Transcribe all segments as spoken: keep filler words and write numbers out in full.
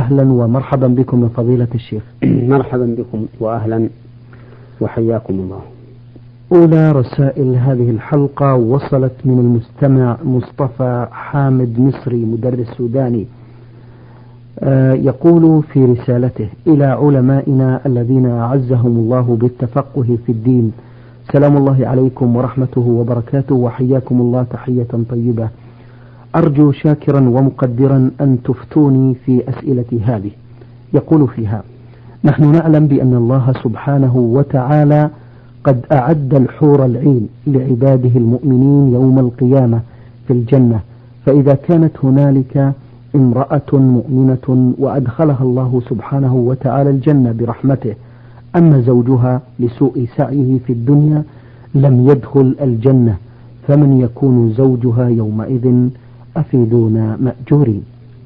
أهلا ومرحبا بكم من فضيلة الشيخ. مرحبا بكم وأهلا وحياكم الله. أولى رسائل هذه الحلقة وصلت من المستمع مصطفى حامد مصري مدرس سوداني. آه يقول في رسالته: إلى علمائنا الذين أعزهم الله بالتفقه في الدين، سلام الله عليكم ورحمته وبركاته، وحياكم الله تحية طيبة. أرجو شاكرا ومقدرا أن تفتوني في أسئلتي هذه. يقول فيها: نحن نعلم بأن الله سبحانه وتعالى قد أعد الحور العين لعباده المؤمنين يوم القيامة في الجنة، فإذا كانت هنالك امرأة مؤمنة وأدخلها الله سبحانه وتعالى الجنة برحمته، أما زوجها لسوء سعيه في الدنيا لم يدخل الجنة، فمن يكون زوجها يومئذ؟ أفيدونا مأجورين.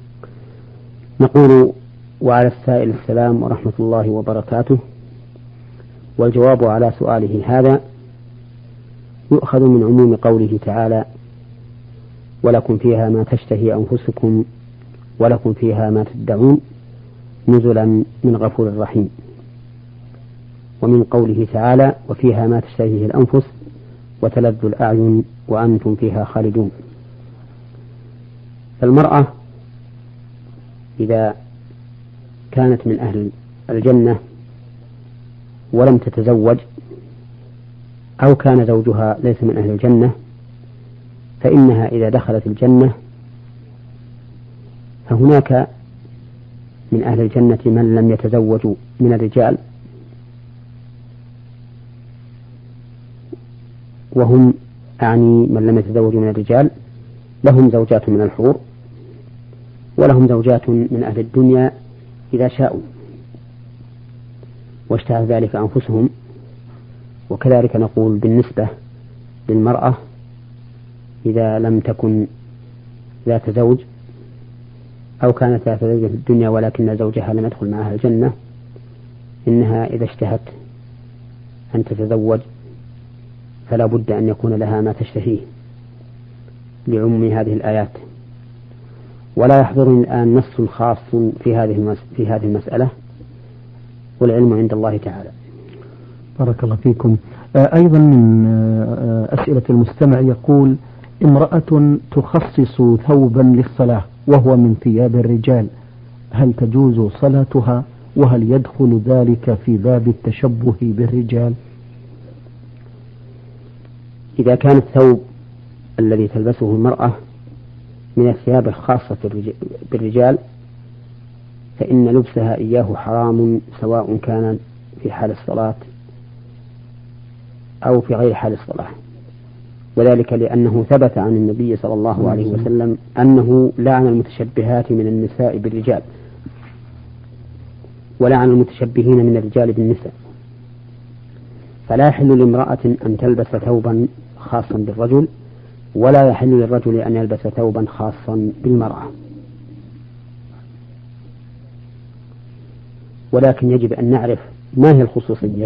نقول: وعلى السائل السلام ورحمة الله وبركاته. والجواب على سؤاله هذا يؤخذ من عموم قوله تعالى: ولكم فيها ما تشتهي أنفسكم ولكم فيها ما تدعون نزلا من غفور رحيم، ومن قوله تعالى: وفيها ما تشتهيه الأنفس وتلذ الأعين وأنتم فيها خالدون. فالمرأة إذا كانت من أهل الجنة ولم تتزوج، أو كان زوجها ليس من أهل الجنة، فإنها إذا دخلت الجنة فهناك من أهل الجنة من لم يتزوجوا من الرجال، وهم أعني من لم يتزوجوا من الرجال لهم زوجات من الحور، ولهم زوجات من أهل الدنيا إذا شاءوا واشتهى ذلك أنفسهم. وكذلك نقول بالنسبة للمرأة إذا لم تكن ذات زوج، أو كانت ذات زوج في الدنيا ولكن زوجها لم يدخل معها الجنة، إنها إذا اشتهت أن تتزوج فلا بد أن يكون لها ما تشتهيه لعموم هذه الآيات. ولا يحضرني الآن نص خاص في هذه في هذه المسألة، والعلم عند الله تعالى. بارك الله فيكم. أيضا من أسئلة المستمع يقول: امرأة تخصص ثوبا للصلاة وهو من ثياب الرجال، هل تجوز صلاتها؟ وهل يدخل ذلك في باب التشبه بالرجال؟ إذا كان الثوب الذي تلبسه المرأة من الثياب الخاصة بالرجال فإن لبسها إياه حرام، سواء كان في حال الصلاة أو في غير حال الصلاة، وذلك لأنه ثبت عن النبي صلى الله عليه وسلم أنه لعن المتشبهات من النساء بالرجال، ولعن المتشبهين من الرجال بالنساء. فلا يحل لامرأة أن تلبس ثوبا خاصا بالرجل، ولا يحل للرجل أن يلبس ثوبا خاصا بالمرأة. ولكن يجب أن نعرف ما هي الخصوصية.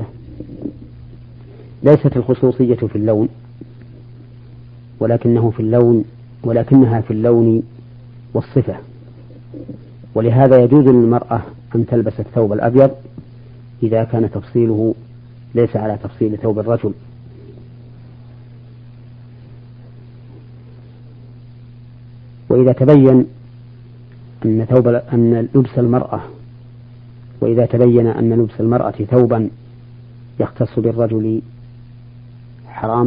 ليست الخصوصية في اللون، ولكنه في اللون ولكنها في اللون والصفة. ولهذا يجوز للمرأة أن تلبس الثوب الأبيض إذا كان تفصيله ليس على تفصيل ثوب الرجل. وإذا تبين أن ثوب أن لبس المرأة وإذا تبين أن لبس المرأة ثوبا يختص بالرجل حرام،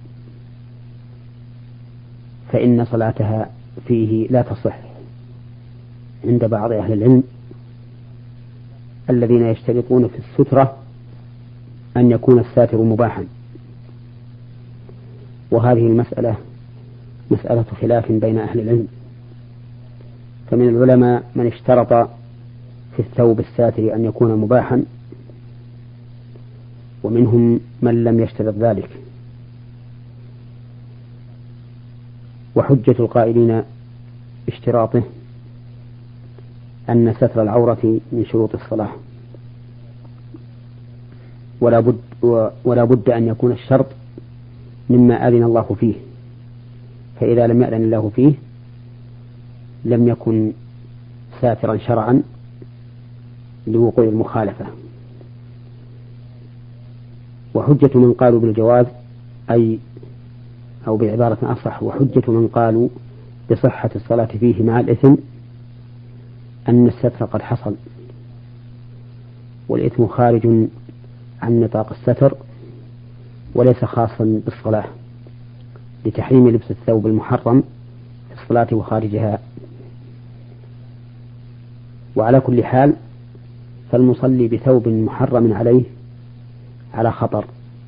فإن صلاتها فيه لا تصح عند بعض أهل العلم الذين يشترطون في السترة أن يكون الساتر مباحا. وهذه المسألة مسألة خلاف بين أهل العلم، فمن العلماء من اشترط في الثوب الساتر أن يكون مباحا، ومنهم من لم يشترط ذلك. وحجة القائلين اشتراطه أن ستر العورة من شروط الصلاة، ولا بد, ولا بد أن يكون الشرط مما أذن الله فيه، فإذا لم يأذن الله فيه لم يكن ساترا شرعا لوقوع المخالفة. وحجة من قالوا بالجواز أي أو بعبارة أصح، وحجة من قالوا بصحة الصلاة فيه مع الإثم أن الستر قد حصل، والإثم خارج عن نطاق الستر وليس خاصا بالصلاة، لتحريم لبس الثوب المحرم في الصلاة وخارجها. وعلى كل حال فالمصلي بثوب محرم عليه على خطر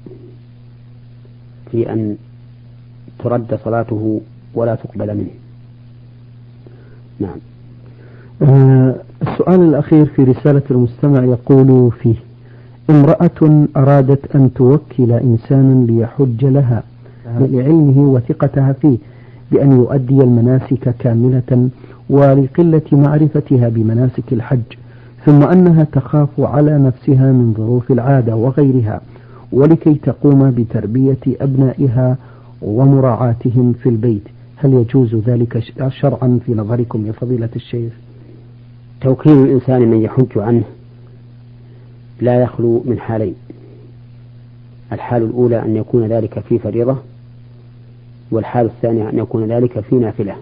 في أن ترد صلاته ولا تقبل منه. نعم. آه السؤال الأخير في رسالة المستمع يقول فيه: امرأة أرادت أن توكل إنسانا ليحج لها لعلمه وثقتها فيه بأن يؤدي المناسك كاملة ولقلة معرفتها بمناسك الحج، ثم أنها تخاف على نفسها من ظروف العادة وغيرها، ولكي تقوم بتربية أبنائها ومراعاتهم في البيت، هل يجوز ذلك شرعا في نظركم يا فضيلة الشيخ؟ توكيل الإنسان من يحج عنه لا يخلو من حالين: الحال الأولى أن يكون ذلك في فريضة، والحال الثانية أن يكون ذلك في نافلة.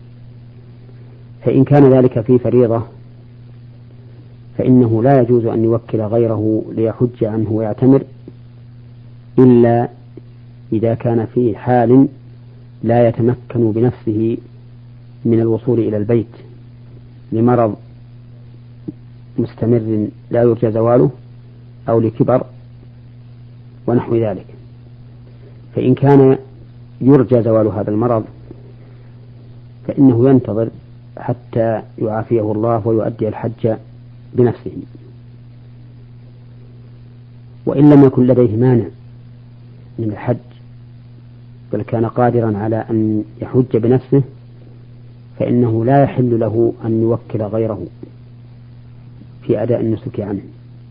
فإن كان ذلك في فريضة فإنه لا يجوز أن يوكل غيره ليحج عنه ويعتمر إلا إذا كان في حال لا يتمكن بنفسه من الوصول إلى البيت لمرض مستمر لا يرجى زواله أو لكبر ونحو ذلك. فإن كان يرجى زوال هذا المرض فإنه ينتظر حتى يعافيه الله ويؤدي الحج بنفسه. وإن لم يكن لديه مانع من الحج بل كان قادرا على أن يحج بنفسه فإنه لا يحل له أن يوكل غيره في أداء النسك عنه،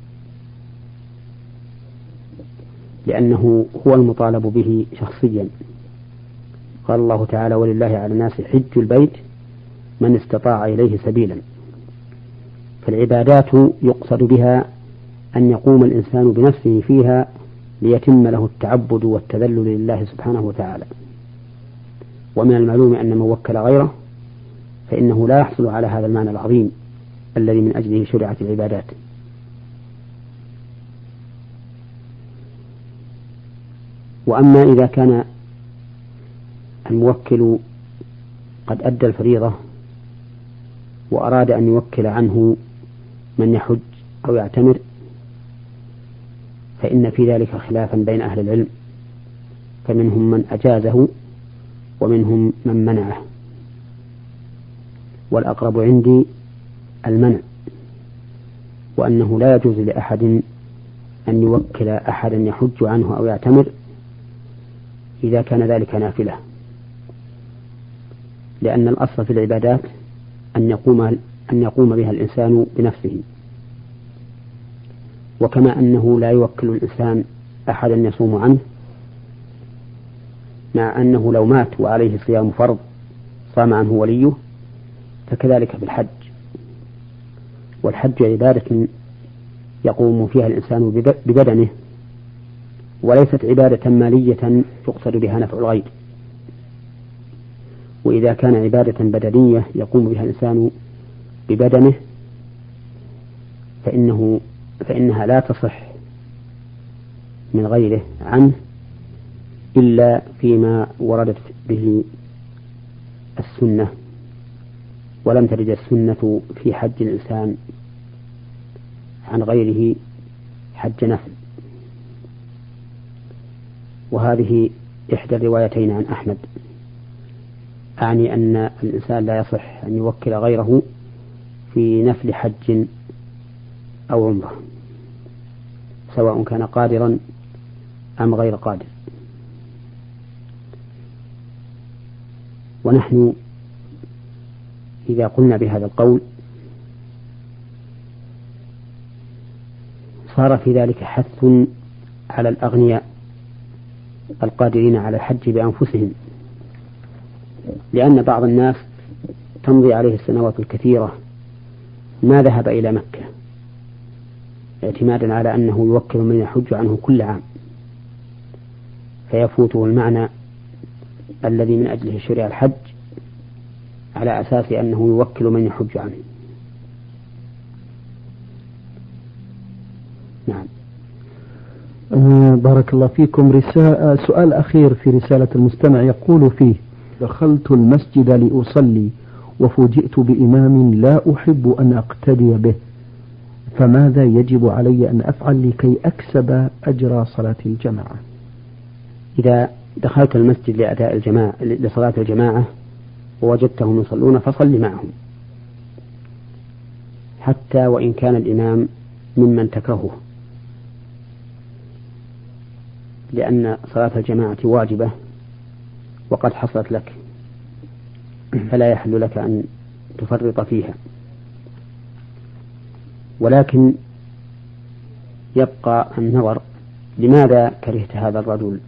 لأنه هو المطالب به شخصيا. قال الله تعالى: ولله على الناس حج البيت من استطاع إليه سبيلا. فالعبادات يقصد بها أن يقوم الإنسان بنفسه فيها ليتم له التعبد والتذلل لله سبحانه وتعالى. ومن المعلوم أن من وكل غيره فإنه لا يحصل على هذا المعنى العظيم الذي من أجله شرعت العبادات. وأما إذا كان الموكل قد أدى الفريضة وأراد أن يوكل عنه من يحج أو يعتمر فإن في ذلك خلافا بين أهل العلم، فمنهم من أجازه ومنهم من منعه، والأقرب عندي المنع، وأنه لا يجوز لأحد أن يوكل أحدا يحج عنه أو يعتمر إذا كان ذلك نافلة، لأن الأصل في العبادات أن يقوم أن يقوم بها الإنسان بنفسه. وكما أنه لا يوكل الإنسان أحدا يصوم عنه، مع أنه لو مات وعليه صيام فرض صام عنه وليه، فكذلك في الحج. والحج عبادة يقوم فيها الإنسان ببدنه، وليست عبادة مالية يقصد بها نفع الغير. وإذا كان عبادة بدنية يقوم بها الإنسان ببدنه فإنه فإنها لا تصح من غيره عنه إلا فيما وردت به السنة، ولم ترد السنة في حج الإنسان عن غيره حج نفل. وهذه إحدى الروايتين عن أحمد، أعني أن الإنسان لا يصح أن يوكل غيره في نفل حج أو عمره، سواء كان قادرا أم غير قادر. ونحن إذا قلنا بهذا القول صار في ذلك حث على الأغنياء القادرين على الحج بأنفسهم، لأن بعض الناس تمضي عليه السنوات الكثيرة ما ذهب إلى مكة اعتمادا على أنه يوكل من يحج عنه كل عام، فيفوته المعنى الذي من أجله شرع الحج على أساس أنه يوكل من يحج عنه. نعم. آه بارك الله فيكم. رسالة سؤال أخير في رسالة المستمع يقول فيه: دخلت المسجد لأصلي وفوجئت بإمام لا أحب أن أقتدي به، فماذا يجب علي أن أفعل لكي أكسب أجر صلاة الجماعة؟ إذا دخلت المسجد لأداء الجماعة لصلاة الجماعة ووجدتهم يصلون فصل معهم، حتى وإن كان الإمام ممن تكرهه، لأن صلاة الجماعة واجبة وقد حصلت لك، فلا يحل لك أن تفرط فيها. ولكن يبقى النظر: لماذا كرهت هذا الرجل؟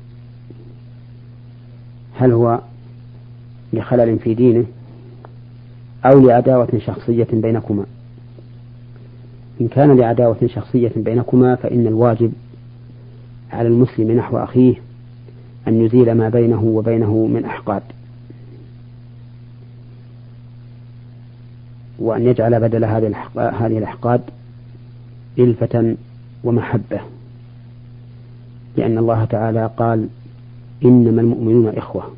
هل هو لخلل في دينه أو لعداوة شخصية بينكما؟ إن كان لعداوة شخصية بينكما فإن الواجب على المسلم نحو أخيه أن يزيل ما بينه وبينه من أحقاد، وأن يجعل بدل هذه الأحقاد إلفة ومحبة، لأن الله تعالى قال: إنما المؤمنون إخوة،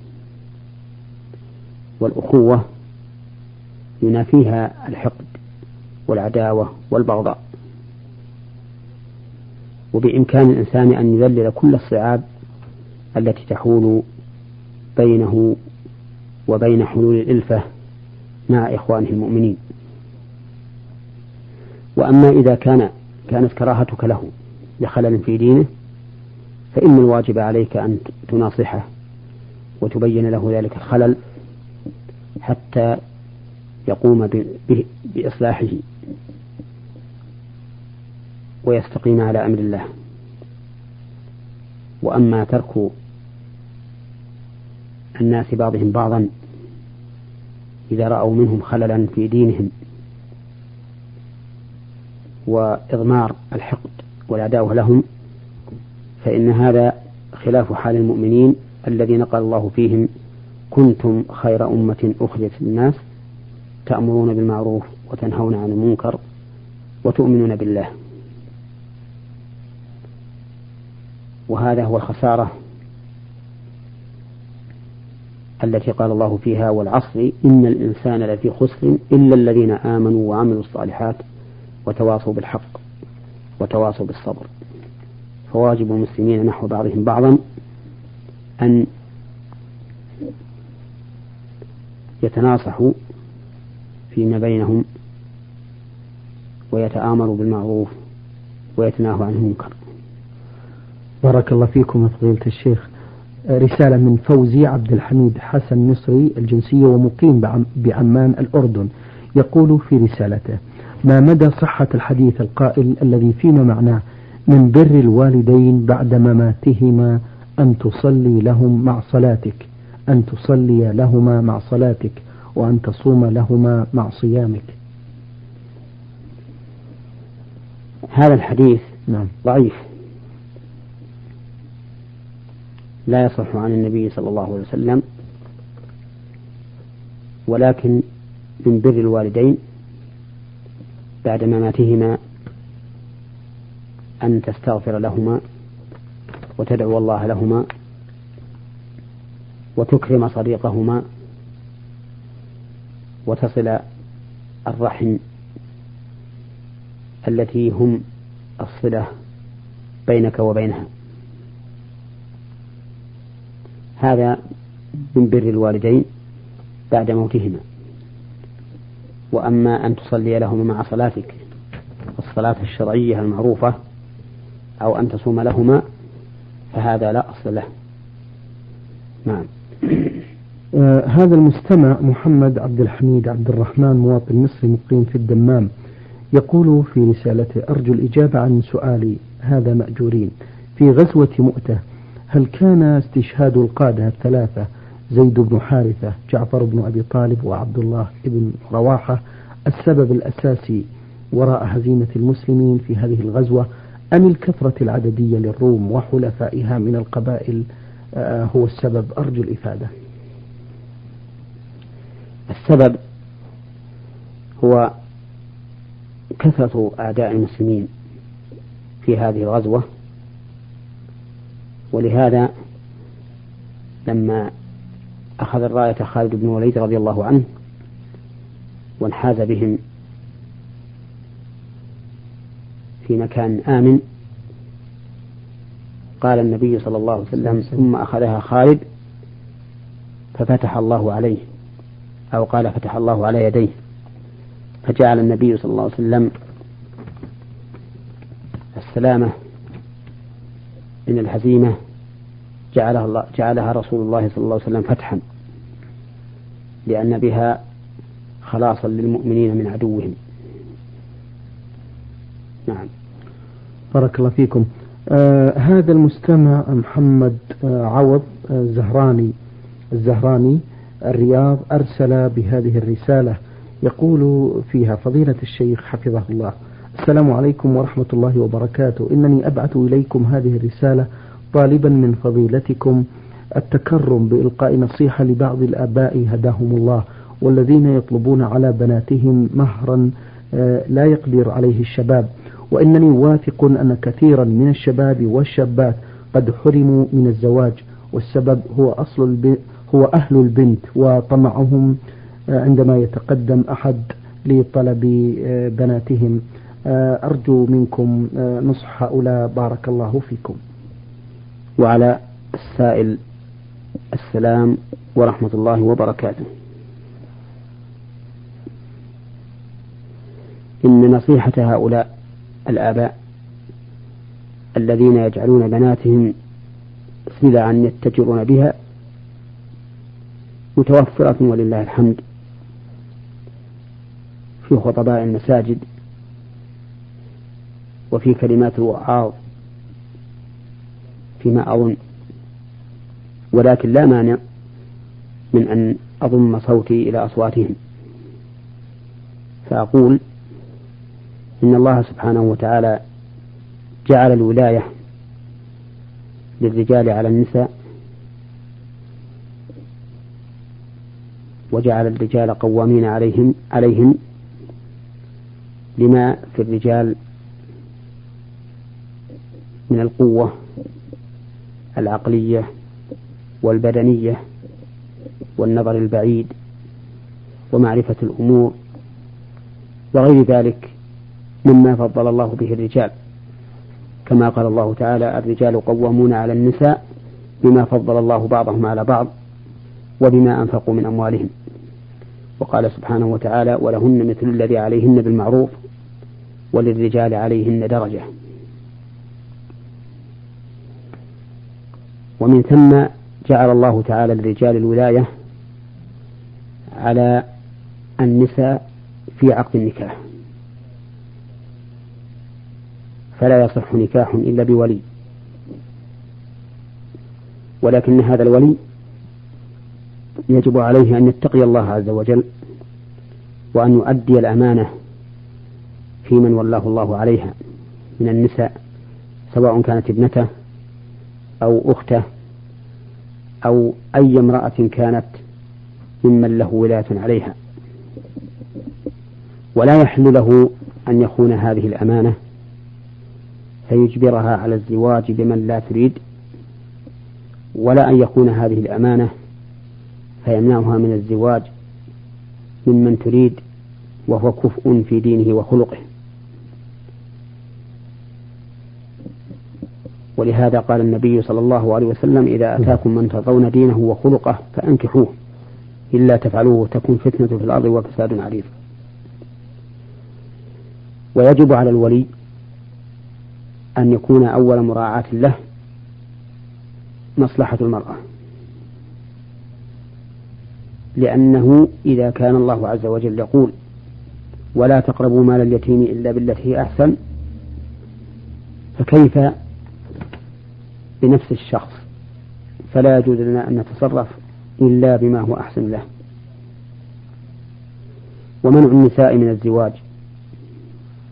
والأخوة ينافيها الحقد والعداوة والبغضاء. وبإمكان الإنسان أن يذلل كل الصعاب التي تحول بينه وبين حلول الإلفة مع إخوانه المؤمنين. وأما إذا كان كانت كراهتك له لخلل في دينه فإن الواجب عليك أن تناصحه وتبين له ذلك الخلل حتى يقوم بإصلاحه ويستقيم على أمر الله. وأما ترك الناس بعضهم بعضا إذا رأوا منهم خللا في دينهم وإضمار الحقد والعداوة لهم، فإن هذا خلاف حال المؤمنين الذين قال الله فيهم: كنتم خير أمة أخرجت للناس تأمرون بالمعروف وتنهون عن المنكر وتؤمنون بالله. وهذا هو الخسارة التي قال الله فيها: والعصر إن الإنسان لفي خسر إلا الذين آمنوا وعملوا الصالحات وتواصوا بالحق وتواصوا بالصبر. فواجب المسلمين نحو بعضهم بعضا أن يتناصحوا فيما بينهم ويتآمروا بالمعروف ويتناهوا عن المنكر. بارك الله فيكم فضيلة الشيخ. رسالة من فوزي عبد الحميد حسن مصري الجنسية ومقيم بعمان الأردن، يقول في رسالته: ما مدى صحة الحديث القائل الذي فيما معناه من بر الوالدين بعد مماتهما أن تصلي لهم مع صلاتك أن تصلي لهما مع صلاتك وأن تصوم لهما مع صيامك؟ هذا الحديث نعم ضعيف، لا يصح عن النبي صلى الله عليه وسلم، ولكن من بر الوالدين بعد مماتهما أن تستغفر لهما وتدعو الله لهما وتكرم صديقهما وتصل الرحم التي هم الصلة بينك وبينها. هذا من بر الوالدين بعد موتهما. وأما أن تصلي لهما مع صلاتك الصلاة الشرعية المعروفة أو أن تصوم لهما فهذا لا أصل له. نعم. آه هذا المستمع محمد عبد الحميد عبد الرحمن مواطن مصري مقيم في الدمام، يقول في رسالته: أرجو الإجابة عن سؤالي هذا مأجورين. في غزوة مؤتة هل كان استشهاد القادة الثلاثة زيد بن حارثة، جعفر بن أبي طالب، وعبد الله بن رواحة السبب الأساسي وراء هزيمة المسلمين في هذه الغزوة أم الكثرة العددية للروم وحلفائها من القبائل هو السبب؟ أرجو الإفادة. السبب هو كثرة أعداء المسلمين في هذه الغزوة، ولهذا لما أخذ الراية خالد بن الوليد رضي الله عنه وانحاز بهم في مكان آمن، قال النبي صلى الله عليه وسلم: ثم أخذها خالد ففتح الله عليه، أو قال فتح الله على يديه، فجعل النبي صلى الله عليه وسلم السلامة من الهزيمة جعلها, الله جعلها رسول الله صلى الله عليه وسلم فتحا، لأن بها خلاصا للمؤمنين من عدوهم. نعم. بارك الله فيكم. آه هذا المستمع محمد آه عوض آه الزهراني الزهراني الرياض أرسل بهذه الرسالة، يقول فيها: فضيلة الشيخ حفظه الله، السلام عليكم ورحمة الله وبركاته. إنني أبعث إليكم هذه الرسالة طالبا من فضيلتكم التكرم بإلقاء نصيحة لبعض الآباء هداهم الله، والذين يطلبون على بناتهم مهرا لا يقدر عليه الشباب، وإنني واثق أن كثيرا من الشباب والشابات قد حرموا من الزواج، والسبب هو أصل الب... هو أهل البنت وطمعهم عندما يتقدم أحد لطلب بناتهم. أرجو منكم نصح هؤلاء، بارك الله فيكم. وعلى السائل السلام ورحمة الله وبركاته. إن نصيحة هؤلاء الآباء الذين يجعلون بناتهم سلعا يتجرون بها متوفرة ولله الحمد في خطباء المساجد وفي كلمات الوعاظ فيما أظن، ولكن لا مانع من أن أضم صوتي إلى أصواتهم، فأقول إن الله سبحانه وتعالى جعل الولاية للرجال على النساء، وجعل الرجال قوامين عليهم عليهم لما في الرجال من القوة العقلية والبدنية والنظر البعيد ومعرفة الأمور وغير ذلك مما فضل الله به الرجال، كما قال الله تعالى: الرجال قوامون على النساء بما فضل الله بعضهم على بعض وبما أنفقوا من أموالهم. وقال سبحانه وتعالى: ولهن مثل الذي عليهن بالمعروف وللرجال عليهن درجة. ومن ثم جعل الله تعالى للرجال الولاية على النساء في عقد النكاح، فلا يصح نكاح إلا بولي، ولكن هذا الولي يجب عليه أن يتقي الله عز وجل وأن يؤدي الأمانة في من ولاه الله عليها من النساء، سواء كانت ابنته أو أخته أو أي امرأة كانت ممن له ولاية عليها، ولا يحل له أن يخون هذه الأمانة فيجبرها على الزواج بمن لا تريد، ولا أن يخون هذه الأمانة فيمنعها من الزواج ممن تريد وهو كفء في دينه وخلقه. ولهذا قال النبي صلى الله عليه وسلم: إذا أتاكم من ترضون دينه وخلقه فأنكحوه، إلا تفعلوه تكون فتنة في الأرض وفساد عريض. ويجب على الولي أن يكون أول مراعاة له مصلحة المرأة، لأنه إذا كان الله عز وجل يقول: ولا تقربوا مال اليتيم إلا بالتي هي أحسن، فكيف بنفس الشخص؟ فلا يجوز لنا أن نتصرف إلا بما هو أحسن له. ومنع النساء من الزواج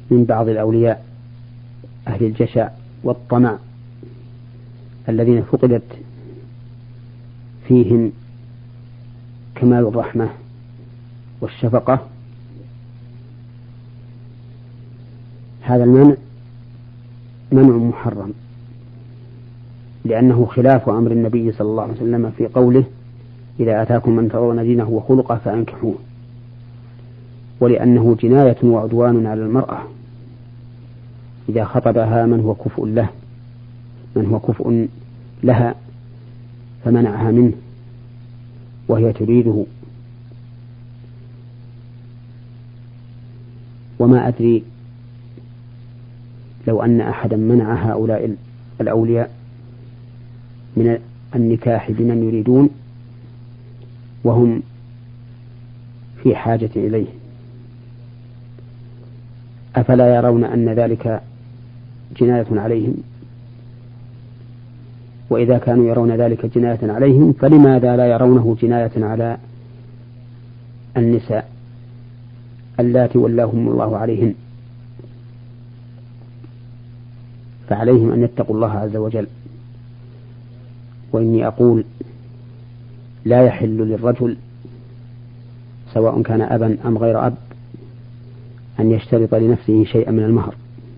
من بعض الأولياء أهل الجشع والطمع الذين فقدت فيهم كمال الرحمة والشفقة، هذا المنع منع محرم، لأنه خلاف أمر النبي صلى الله عليه وسلم في قوله: إذا أتاكم من ترون دينه وخلقه فأنكحوه، ولأنه جناية وعدوان على المرأة إذا خطبها من هو كفء له من هو كفء لها فمنعها منه وهي تريده. وما أدري لو أن أحدا منع هؤلاء الأولياء من النكاح بمن يريدون وهم في حاجة إليه، أفلا يرون أن ذلك جناية عليهم؟ وإذا كانوا يرون ذلك جناية عليهم فلماذا لا يرونه جناية على النساء اللاتي ولاهم الله عليهن؟ فعليهم أن يتقوا الله عز وجل. وإني أقول: لا يحل للرجل سواء كان أبا أم غير أب أن يشترط لنفسه شيئا من المهر،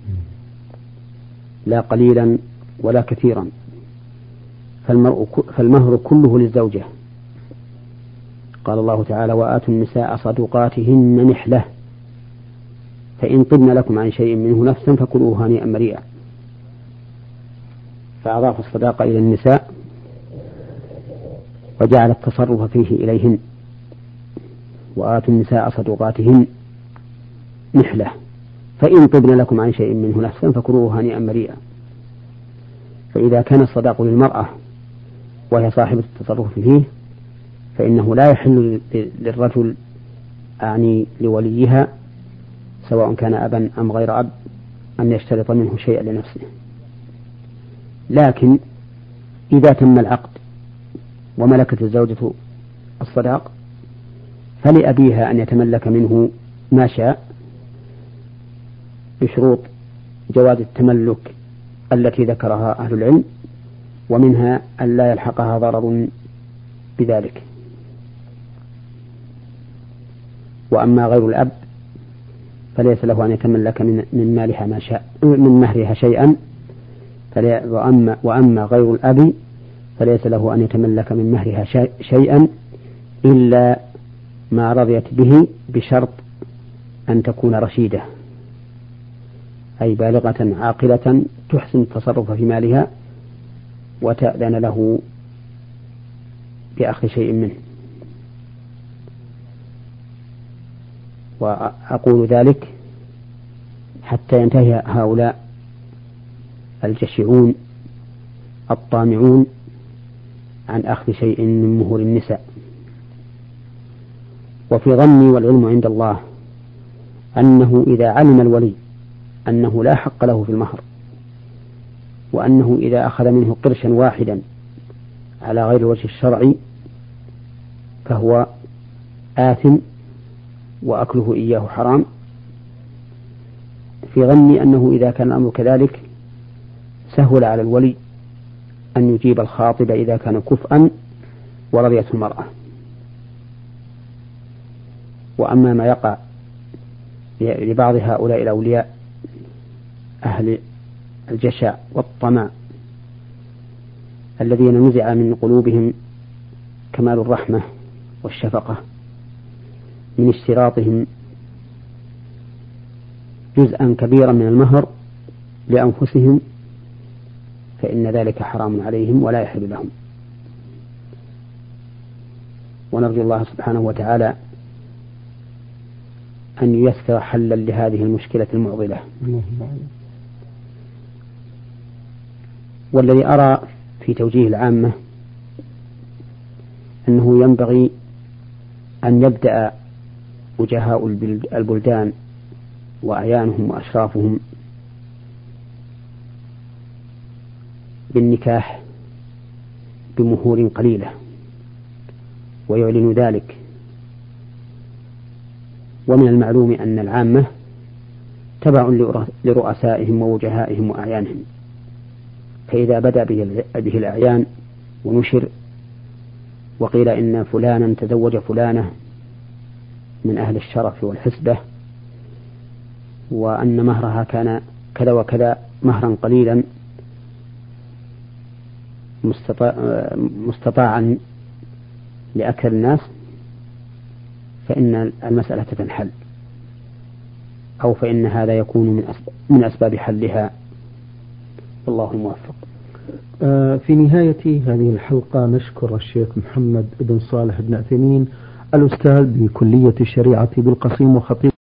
لا قليلا ولا كثيرا، فالمهر كله للزوجة. قال الله تعالى: وآتوا النساء صدقاتهن نحلة فإن طبن لكم عن شيء منه نفسا فكلوه هنيئا مريئا. فأضاف الصداقة إلى النساء وجعل التصرف فيه إليهن. وآتوا النساء صدقاتهن نحلة فإن طبن لكم عن شيء منه نفسا فكلوه هنيئا مريئا. فإذا كان الصداق للمرأة وهي صاحبة التصرف فيه فإنه لا يحل للرجل أعني لوليها سواء كان أبا أم غير أب أن يشترط منه شيئا لنفسه. لكن إذا تم العقد وملكت الزوجة الصداق فلأبيها أن يتملك منه ما شاء بشروط جواز التملك التي ذكرها أهل العلم، ومنها أن لا يلحقها ضرر بذلك. وأما غير الأب فليس له أن يتملك من من مالها ما شاء من مهرها شيئا، وأما, وأما غير الأب فليس له أن يتملك من مهرها شيئا إلا ما رضيت به بشرط أن تكون رشيدة، أي بالغة عاقلة تحسن التصرف في مالها وتأذن له بأخذ شيء منه. وأقول ذلك حتى ينتهي هؤلاء الجشعون الطامعون عن أخذ شيء من مهور النساء. وفي ظني والعلم عند الله أنه إذا علم الولي أنه لا حق له في المهر، وأنه إذا أخذ منه قرشا واحدا على غير الوجه الشرعي فهو آثم وأكله إياه حرام، في ظني أنه إذا كان الأمر كذلك سهل على الولي أن يجيب الخاطب إذا كان كفءا ورضيته المرأة. وأما ما يقع لبعض هؤلاء الأولياء أهل الجشع والطمع الذين نزع من قلوبهم كمال الرحمة والشفقة من اشتراطهم جزءا كبيرا من المهر لأنفسهم، فإن ذلك حرام عليهم ولا يحل لهم. ونرجو الله سبحانه وتعالى أن ييسر حلا لهذه المشكلة المعضلة. والذي أرى في توجيه العامة أنه ينبغي أن يبدأ وجهاء البلدان وأعيانهم وأشرافهم بالنكاح بمهور قليلة ويعلن ذلك. ومن المعلوم أن العامة تبع لرؤسائهم ووجهائهم وأعيانهم. فإذا بدأ به الأعيان ونشر وقيل إن فلانا تزوج فلانة من أهل الشرف والحسبة وأن مهرها كان كذا وكذا مهرا قليلا مستطاعا لأكثر الناس، فإن المسألة تنحل، أو فإن هذا يكون من أسباب, من أسباب حلها. والله الموفق. في نهاية هذه الحلقة نشكر الشيخ محمد بن صالح بن عثيمين الأستاذ بكلية الشريعة بالقصيم وخطيب